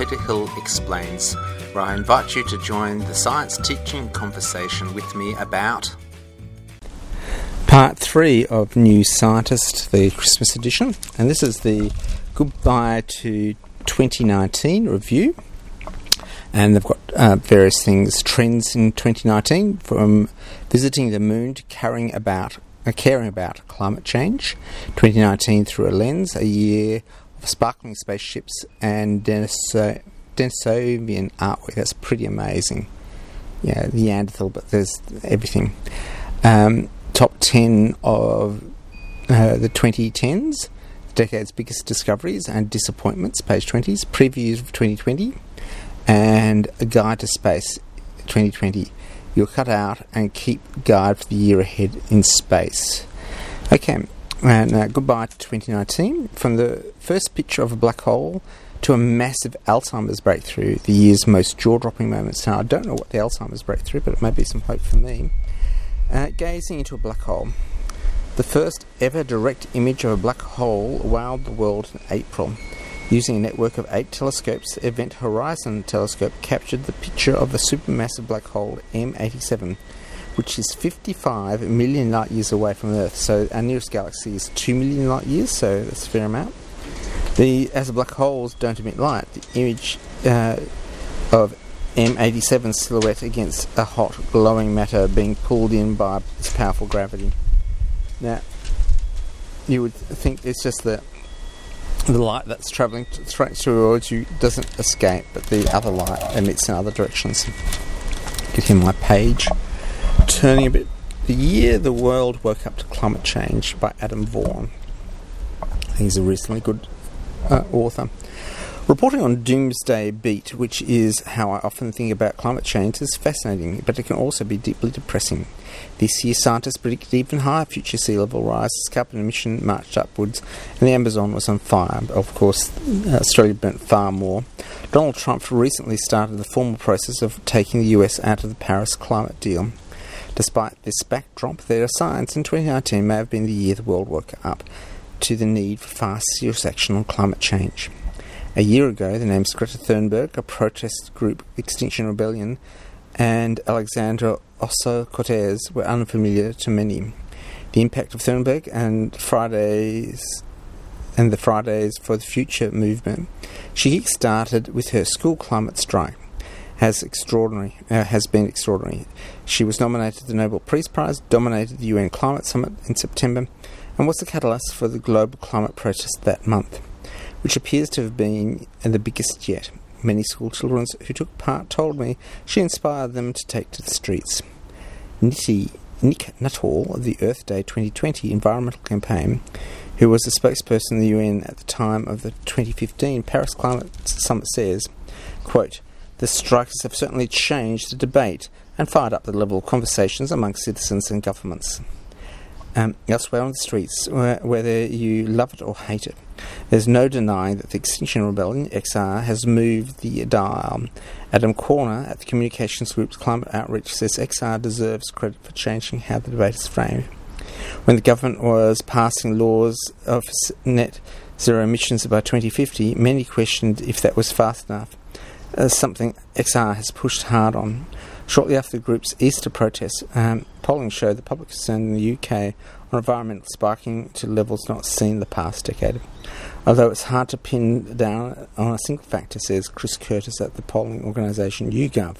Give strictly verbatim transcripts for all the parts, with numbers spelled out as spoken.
Peter Hill Explains, where I invite you to join the science teaching conversation with me about part three of New Scientist, the Christmas edition, and this is the Goodbye to twenty nineteen review. And they've got uh, various things, trends in twenty nineteen, from visiting the moon to caring about, uh, caring about climate change. twenty nineteen through a lens, a year of sparkling spaceships and Deniso- Denisovian artwork. That's pretty amazing. Yeah, Neanderthal, but there's everything. Um, top ten of uh, the twenty tens, the decade's biggest discoveries and disappointments, page twenty, previews of twenty twenty. And a guide to space twenty twenty. You'll cut out and keep guide for the year ahead in space. Okay, and uh, goodbye to twenty nineteen. From the first picture of a black hole to a massive Alzheimer's breakthrough, the year's most jaw-dropping moments. Now, I don't know what the Alzheimer's breakthrough, but it may be some hope for me. Uh, gazing into a black hole. The first ever direct image of a black hole wowed the world in April. Using a network of eight telescopes, the Event Horizon telescope captured the picture of the supermassive black hole M eighty-seven, which is fifty-five million light years away from Earth. So our nearest galaxy is two million light years, so that's a fair amount. The, as the black holes don't emit light, the image uh, of M eighty-seven silhouette against a hot, glowing matter being pulled in by its powerful gravity. Now, you would think it's just the the light that's travelling t- straight towards you doesn't escape, but the other light emits in other directions. Get here my page. Turning a bit. The Year the World Woke Up to Climate Change by Adam Vaughan. I think he's a reasonably good uh, author. Reporting on Doomsday Beat, which is how I often think about climate change, is fascinating, but it can also be deeply depressing. This year, scientists predicted even higher future sea level rise as carbon emission marched upwards and the Amazon was on fire. Of course, Australia burnt far more. Donald Trump recently started the formal process of taking the U S out of the Paris climate deal. Despite this backdrop, there are signs, and twenty nineteen may have been the year the world woke up to the need for fast, serious action on climate change. A year ago, the names Greta Thunberg, a protest group, Extinction Rebellion, and Alexandra Ocasio-Cortez were unfamiliar to many. The impact of Thunberg and Fridays and the Fridays for the Future movement she kick-started with her school climate strike has extraordinary uh, has been extraordinary. She was nominated for the Nobel Peace Prize, dominated the U N Climate Summit in September, and was the catalyst for the global climate protest that month, which appears to have been the biggest yet. Many school children who took part told me she inspired them to take to the streets. Nitty, Nick Nuttall of the Earth Day twenty twenty environmental campaign, who was the spokesperson of the U N at the time of the twenty fifteen Paris Climate Summit, says, quote, "The strikers have certainly changed the debate and fired up the level of conversations amongst citizens and governments." Um, elsewhere on the streets, whether you love it or hate it, there's no denying that the Extinction Rebellion, X R, has moved the dial. Adam Corner at the Communications Group's Climate Outreach says X R deserves credit for changing how the debate is framed. When the government was passing laws of net zero emissions by twenty fifty, many questioned if that was fast enough, uh, something X R has pushed hard on. Shortly after the group's Easter protests, um, polling showed the public concern in the U K on environmental spiking to levels not seen in the past decade. Although it's hard to pin down on a single factor, says Chris Curtis at the polling organisation YouGov.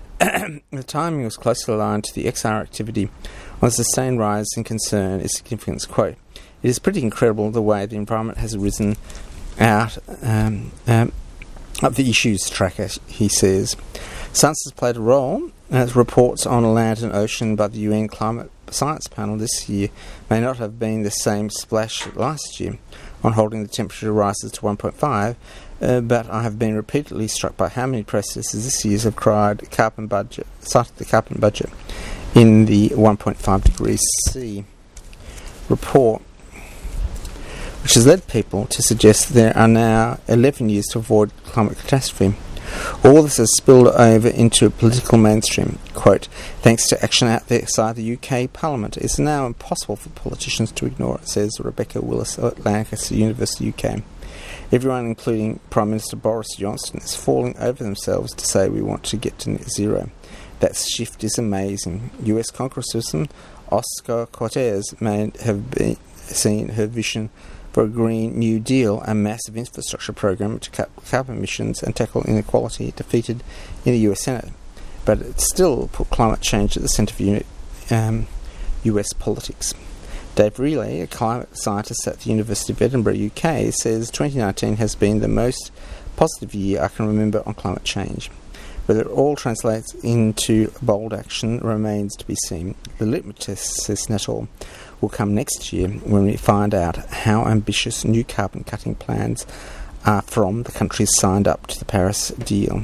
The timing was closely aligned to the X R activity on a sustained rise in concern is significance. Quote, "It is pretty incredible the way the environment has risen out um, um, of the issues tracker," he says. Science has played a role, as reports on land and ocean by the U N Climate Science Panel this year may not have been the same splash last year on holding the temperature rises to one point five, uh, but I have been repeatedly struck by how many processes this year have cried carbon budget, cited the carbon budget in the one point five degrees C report, which has led people to suggest there are now eleven years to avoid climate catastrophe. All this has spilled over into political mainstream. Quote, "Thanks to action outside the U K Parliament, it's now impossible for politicians to ignore it," says Rebecca Willis of Lancaster University, U K. Everyone, including Prime Minister Boris Johnson, is falling over themselves to say we want to get to net zero. That shift is amazing. U S Congressperson Oscar Cortez may have been, seen her vision for a Green New Deal, a massive infrastructure program to cut carbon emissions and tackle inequality, defeated in the U S Senate. But it still put climate change at the centre of um, U S politics. Dave Relay, a climate scientist at the University of Edinburgh, U K, says twenty nineteen has been the most positive year I can remember on climate change. Whether it all translates into bold action remains to be seen. The litmus test, says Nuttall, will come next year when we find out how ambitious new carbon-cutting plans are from the countries signed up to the Paris deal.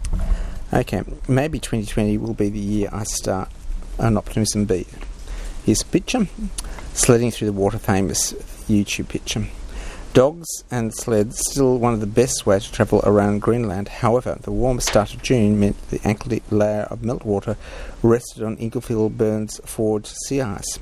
Okay, maybe twenty twenty will be the year I start an optimism beat. Here's a picture. Sledding through the water, famous YouTube picture. Dogs and sleds still one of the best ways to travel around Greenland. However, the warm start of June meant the ankle-deep layer of meltwater rested on Inglefield Burns Forge sea ice.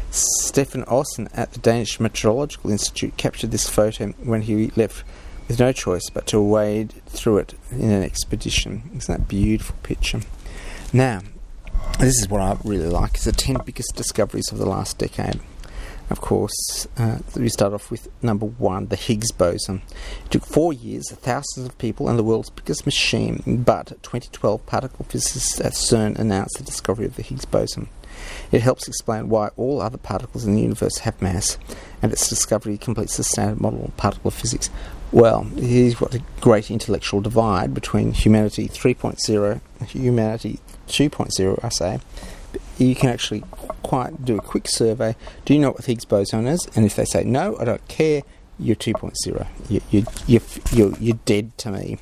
Stefan Olsen at the Danish Meteorological Institute captured this photo when he left with no choice but to wade through it in an expedition. Isn't that a beautiful picture? Now, this is what I really like, is the ten biggest discoveries of the last decade. Of course, uh, we start off with number one, the Higgs boson. It took four years, thousands of people, and the world's biggest machine, but twenty twelve particle physicists at CERN announced the discovery of the Higgs boson. It helps explain why all other particles in the universe have mass, and its discovery completes the standard model of particle physics. Well, here's what a great intellectual divide between humanity three point oh, humanity two point oh, I say. You can actually quite do a quick survey. Do you know what the Higgs boson is? And if they say no, I don't care, you're two point oh. You, you, you, you're, you're dead to me.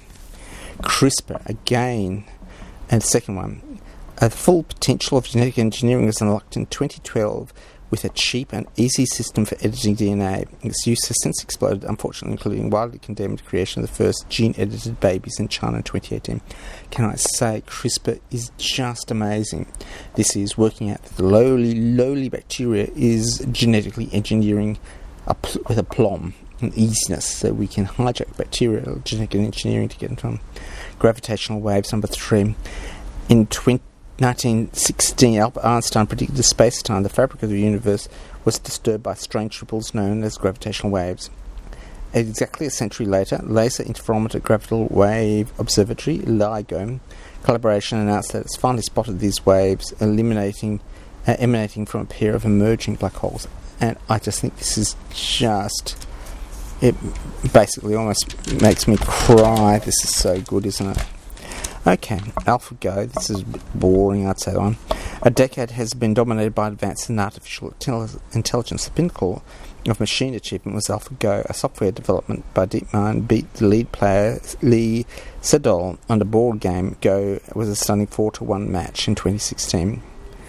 CRISPR, again. And the second one, a full potential of genetic engineering was unlocked in twenty twelve with a cheap and easy system for editing D N A. Its use has since exploded, unfortunately, including widely condemned creation of the first gene-edited babies in China in twenty eighteen. Can I say, CRISPR is just amazing. This is working out that the lowly, lowly bacteria is genetically engineering a pl- with aplomb and easiness, so we can hijack bacterial genetic engineering to get them from gravitational waves. Number three, in twenty nineteen sixteen, Albert Einstein predicted the space-time, the fabric of the universe, was disturbed by strange ripples known as gravitational waves. Exactly a century later, Laser Interferometer Gravitational Wave Observatory, LIGO, collaboration announced that it's finally spotted these waves eliminating, uh, emanating from a pair of emerging black holes. And I just think this is just... It basically almost makes me cry. This is so good, isn't it? Okay, AlphaGo, this is a bit boring, I'd say that one. A decade has been dominated by advances in artificial intelligence. The pinnacle of machine achievement was AlphaGo, a software development by DeepMind beat the lead player Lee Sedol on the board game Go. Was a stunning four to one match in twenty sixteen.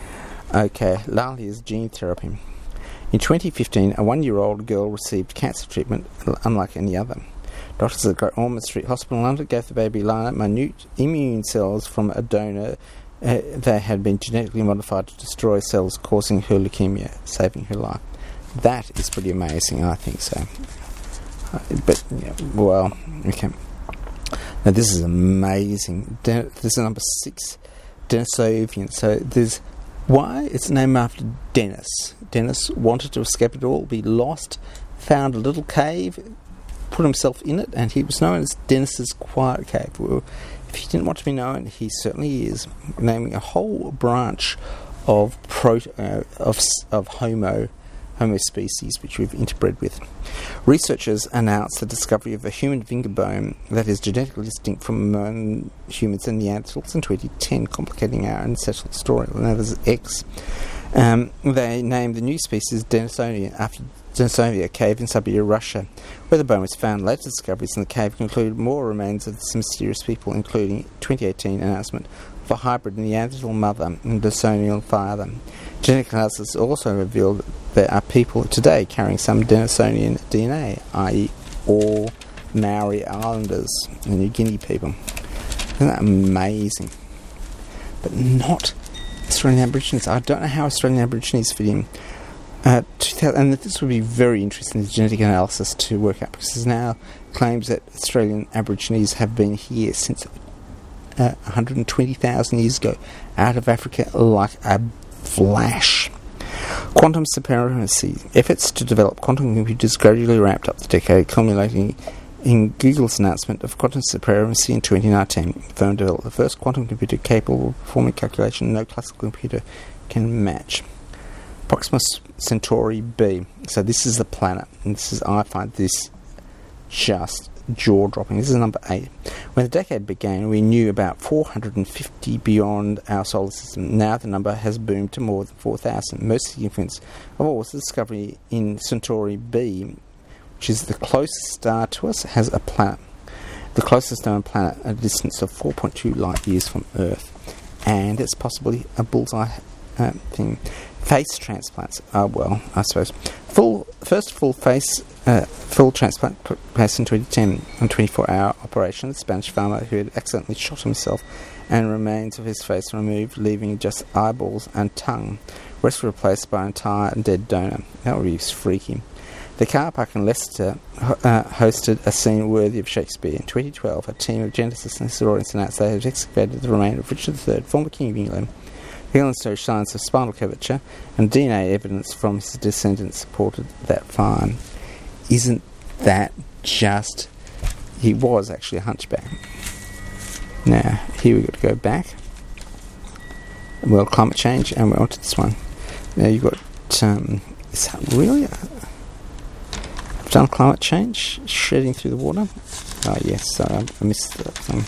Okay, Lalia's gene therapy. In twenty fifteen, a one-year-old girl received cancer treatment unlike any other. Doctors at Great Ormond Street Hospital in London gave the baby Lana minute immune cells from a donor. Uh, they had been genetically modified to destroy cells causing her leukemia, saving her life. That is pretty amazing, I think so. Uh, but, yeah, well, okay. Now, this is amazing. Den- this is number six, Denisovian. So, there's why it's named after Dennis. Dennis wanted to escape it all, be lost, found a little cave, put himself in it, and he was known as Dennis's Quiet Cave. Well, if he didn't want to be known, he certainly is, naming a whole branch of proto, uh, of of Homo Homo species which we've interbred with. Researchers announced the discovery of a human finger bone that is genetically distinct from among humans and Neanderthals in twenty ten, complicating our ancestral story. Known as X. Um, they named the new species Denisovian after Denisovia cave in Siberia, Russia, where the bone was found. Later discoveries in the cave concluded more remains of some mysterious people, including twenty eighteen announcement of a hybrid Neanderthal mother and Denisonian father. Genetic analysis also revealed that there are people today carrying some Denisonian D N A, that is all Maori Islanders and New Guinea people. Isn't that amazing? But not Australian Aborigines. I don't know how Australian Aborigines fit in. Uh, two thousand, and this would be very interesting, the genetic analysis to work out, because there's now claims that Australian Aborigines have been here since uh, one hundred twenty thousand years ago, out of Africa like a flash. Quantum supremacy. Efforts to develop quantum computers gradually ramped up the decade, culminating in Google's announcement of quantum supremacy in twenty nineteen. The firm developed the first quantum computer capable of performing calculation no classical computer can match. Proxima Centauri B. So this is the planet, and this is, I find this just jaw-dropping. This is number eight. When the decade began, we knew about four hundred fifty beyond our solar system. Now the number has boomed to more than four thousand. Most significant of all was the discovery in Centauri B, which is the closest star to us, has a planet. The closest known planet at a distance of four point two light years from Earth. And it's possibly a bullseye uh, thing. Face transplants. Oh, well, I suppose. Full First full face uh, full transplant took place in twenty ten. On twenty-four hour operation, the Spanish farmer who had accidentally shot himself and remains of his face removed, leaving just eyeballs and tongue. Rest were replaced by an entire dead donor. That would be freaky. The car park in Leicester uh, hosted a scene worthy of Shakespeare. In twenty twelve, a team of geneticists and historians announced they had excavated the remains of Richard the Third, former King of England. The England showed signs of spinal curvature, and D N A evidence from his descendants supported that find. Isn't that just... He was actually a hunchback. Now, here we've got to go back. Well, climate change, and we're on to this one. Now, you've got... Um, is that really... A, I've done climate change, shredding through the water. Oh, yes, sorry, I, I missed that thing.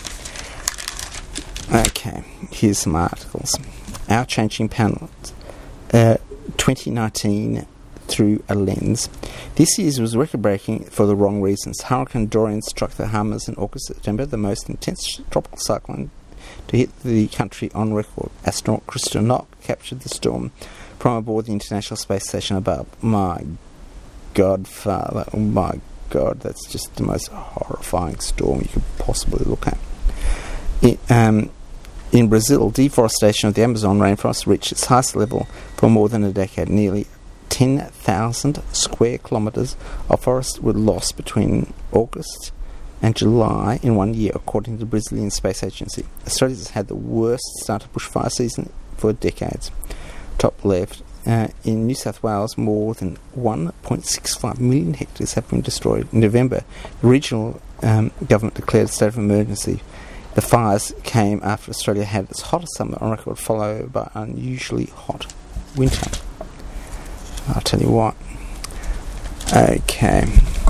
Okay, here's some articles. Our Changing Planet, uh, twenty nineteen through a lens. This year's was record-breaking for the wrong reasons. Hurricane Dorian struck the Bahamas in August, September, the most intense tropical cyclone to hit the country on record. Astronaut Krista Nock captured the storm from aboard the International Space Station above. My Godfather, oh my God, that's just the most horrifying storm you could possibly look at. It, um... In Brazil, deforestation of the Amazon rainforest reached its highest level for more than a decade. Nearly ten thousand square kilometres of forest were lost between August and July in one year, according to the Brazilian Space Agency. Australia has had the worst start of bushfire season for decades. Top left, uh, in New South Wales, more than one point six five million hectares have been destroyed. In November, the regional um, government declared a state of emergency. The fires came after Australia had its hottest summer on record, followed by an unusually hot winter. I'll tell you what. Okay.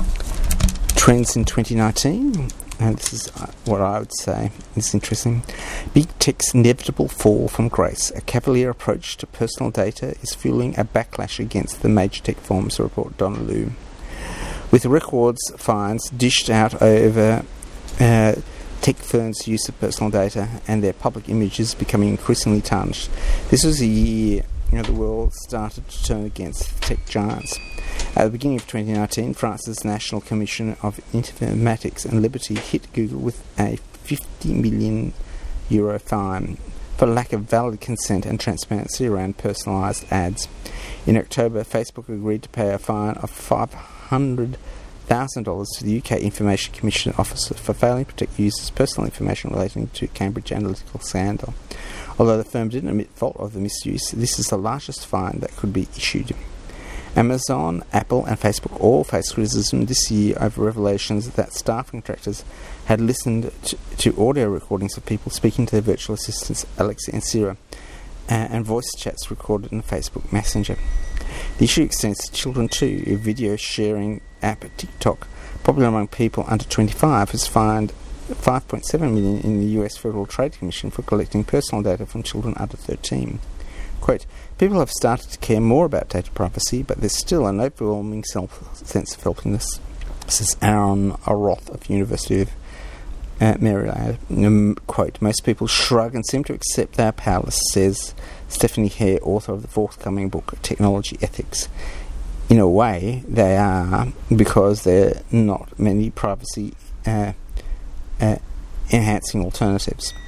Trends in twenty nineteen. And this is what I would say is interesting. Big Tech's inevitable fall from grace. A cavalier approach to personal data is fueling a backlash against the major tech firms, report Donna Liu. With records fines dished out over... Uh, tech firms' use of personal data and their public images becoming increasingly tarnished. This was a year you know, the world started to turn against tech giants. At the beginning of twenty nineteen, France's National Commission of Informatics and Liberty hit Google with a fifty million euro fine for lack of valid consent and transparency around personalised ads. In October, Facebook agreed to pay a fine of five hundred thousand dollars to the U K Information Commission officer for failing to protect users' personal information relating to Cambridge Analytica scandal. Although the firm didn't admit fault of the misuse, this is the largest fine that could be issued. Amazon, Apple and Facebook all faced criticism this year over revelations that staff contractors had listened to, to audio recordings of people speaking to their virtual assistants Alexa and Siri, uh, and voice chats recorded in Facebook Messenger. The issue extends to children too. A video sharing app TikTok, popular among people under twenty-five, has fined five point seven million dollars in the U S Federal Trade Commission for collecting personal data from children under thirteen. Quote, people have started to care more about data privacy, but there's still an overwhelming self sense of helplessness. This is Aaron Roth of University of uh, Maryland. Um, quote, most people shrug and seem to accept they are powerless, says Stephanie Hare, author of the forthcoming book, Technology Ethics. In a way, they are, because there are not many privacy uh, uh, enhancing alternatives.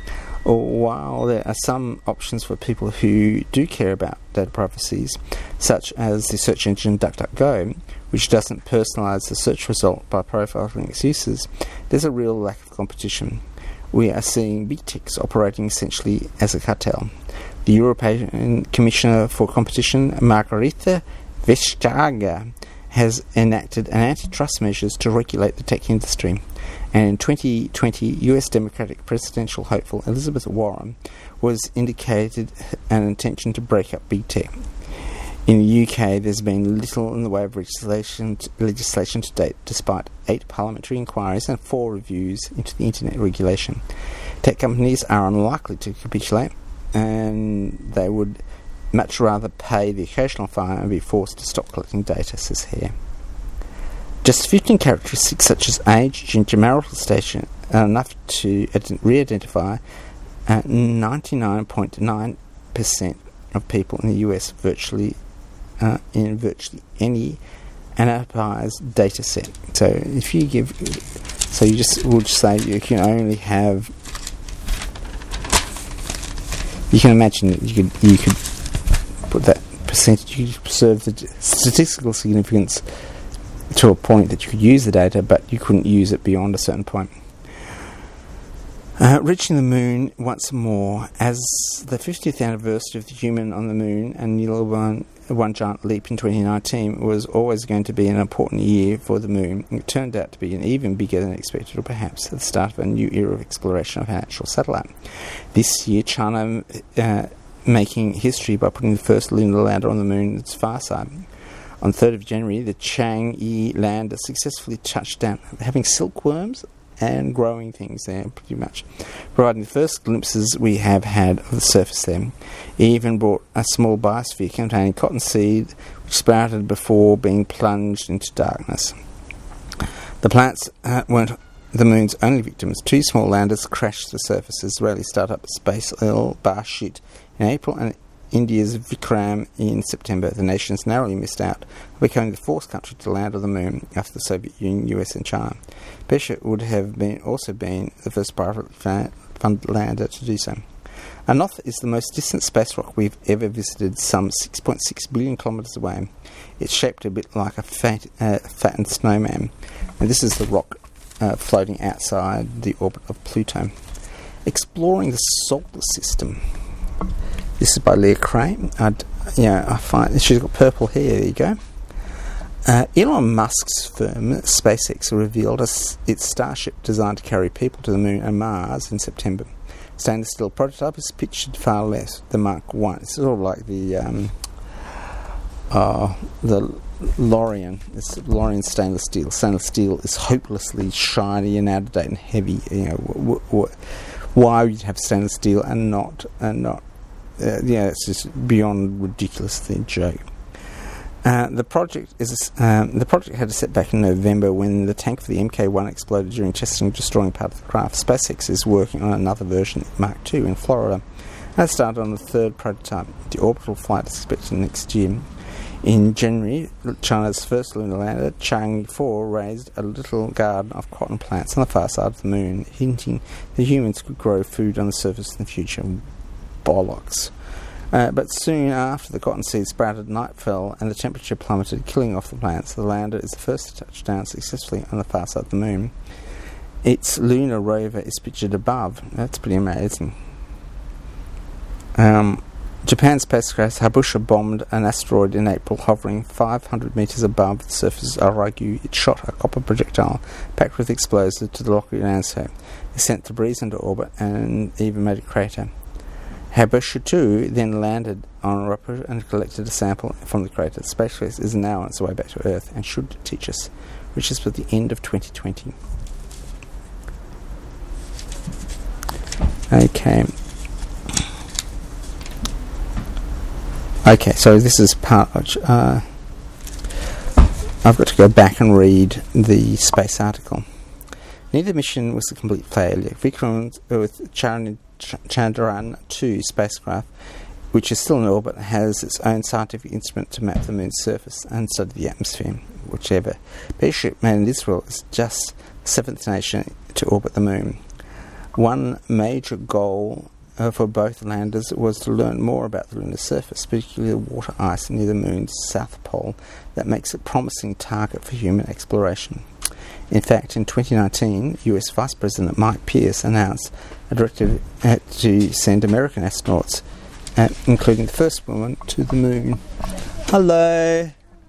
While there are some options for people who do care about data privacies, such as the search engine DuckDuckGo, which doesn't personalise the search result by profiling its users, there's a real lack of competition. We are seeing big techs operating essentially as a cartel. The European Commissioner for Competition, Margarita Vestager, has enacted an antitrust measures to regulate the tech industry. And in twenty twenty, U S Democratic presidential hopeful Elizabeth Warren was indicated an intention to break up big tech. In the U K, there's been little in the way of legislation, legislation to date, despite eight parliamentary inquiries and four reviews into the internet regulation. Tech companies are unlikely to capitulate, and they would much rather pay the occasional fine and be forced to stop collecting data, says Hare. Just fifteen characteristics such as age, gender, marital station are enough to re-identify uh, ninety-nine point nine percent of people in the U S virtually uh, in virtually any enterprise data set. So if you give, so you just would say you can only have, you can imagine that you could you could put that percentage, you could preserve the statistical significance to a point that you could use the data, but you couldn't use it beyond a certain point. Uh, reaching the moon once more, as the fiftieth anniversary of the human on the moon and Neil one, one giant leap in twenty nineteen was always going to be an important year for the moon. It turned out to be an even bigger than expected, or perhaps the start of a new era of exploration of an actual satellite. This year, China uh, making history by putting the first lunar lander on the moon's far side. On the third of January, the Chang'e lander successfully touched down, having silkworms and growing things there, pretty much, providing the first glimpses we have had of the surface there. It even brought a small biosphere containing cottonseed, which sprouted before being plunged into darkness. The planets uh, weren't the moon's only victims. Two small landers crashed to the surface. Israeli startup Space Oil Barshit in April and India's Vikram in September. The nations narrowly missed out, becoming the fourth country to land on the moon after the Soviet Union, U S and China. Pesha would have been also been the first privately funded lander to do so. Anoth is the most distant space rock we've ever visited, some six point six billion kilometres away. It's shaped a bit like a fat, uh, fattened snowman, and this is the rock uh, floating outside the orbit of Pluto. Exploring the solar system. This is by Leah Crane. I'd, yeah, I find she's got purple hair. There you go. Uh, Elon Musk's firm SpaceX revealed a, its Starship designed to carry people to the Moon and Mars in September. Stainless steel prototype is pitched far less than Mark One. It's sort of like the um, uh, the Lorian. It's Lorian stainless steel. Stainless steel is hopelessly shiny and out of date and heavy. You know, w- w- why would you have stainless steel and not and not? Uh, yeah, it's just beyond ridiculously a joke. Uh, the project is um, the project had a setback in November when the tank for the M K one exploded during testing, destroying part of the craft. SpaceX is working on another version, Mark Two, in Florida. That started on the third prototype. The orbital flight is expected next year. In January, China's first lunar lander, Chang'e four, raised a little garden of cotton plants on the far side of the moon, hinting that humans could grow food on the surface in the future. Bollocks. Uh, but soon after, the cottonseed sprouted, night fell, and the temperature plummeted, killing off the plants. The lander is the first to touch down successfully on the far side of the moon. Its lunar rover is pictured above. That's pretty amazing. Um, Japan's spacecraft Hayabusa bombed an asteroid in April, hovering five hundred metres above the surface of Ryugu. It shot a copper projectile packed with explosives to the Lockheed landscape. It sent debris into orbit and even made a crater. Hayabusa two then landed on Europa and collected a sample from the crater. The spacecraft is now on its way back to Earth and should teach us, which is for the end of twenty twenty. Okay. Okay, so this is part of... Uh, I've got to go back and read the space article. Neither mission was a complete failure. Vikram with Chandrayaan Chandrayaan two spacecraft, which is still in orbit, has its own scientific instrument to map the moon's surface and study the atmosphere, whichever. Pesha made in Israel is just the seventh nation to orbit the moon. One major goal uh, for both landers was to learn more about the lunar surface, particularly the water ice near the moon's south pole, that makes it a promising target for human exploration. In fact, in twenty nineteen, U S Vice President Mike Pearce announced a directive uh, to send American astronauts, uh, including the first woman, to the moon. Hello!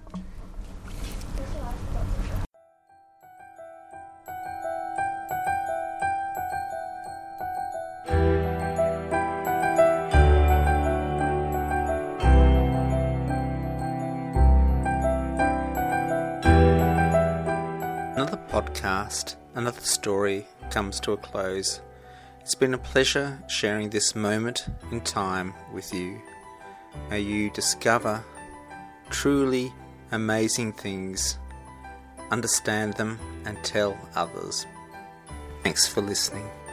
Another podcast, another story comes to a close. It's been a pleasure sharing this moment in time with you. May you discover truly amazing things, understand them, and tell others. Thanks for listening.